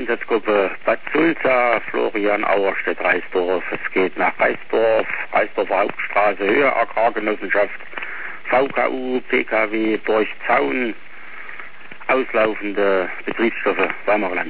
Einsatzgruppe Bad Sulza, Florian Auerstedt-Reisdorf. Es geht nach Reisdorf, Reisdorfer Hauptstraße, Höhe Agrargenossenschaft, VKU, PKW, durch Zaun, auslaufende Betriebsstoffe, Weimarland.